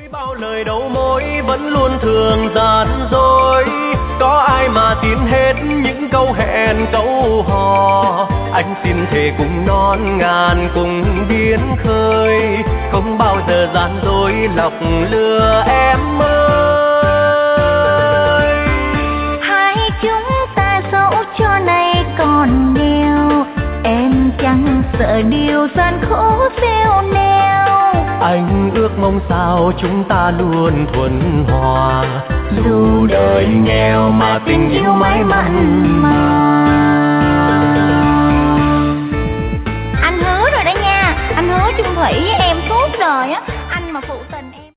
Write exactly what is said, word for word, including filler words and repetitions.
bao lời đầu môi vẫn luôn thường gian dối, có ai mà tin hết những câu hẹn câu hò. Anh xin thề cùng non ngàn cùng biến khơi, không bao giờ gian dối lọc lừa em ơi. Hai chúng ta dẫu cho này còn điều, em chẳng sợ điều gian khổ gieo neo. Anh ước mong sao chúng ta luôn thuận hòa, dù đời nghèo mà tình yêu mãi mặn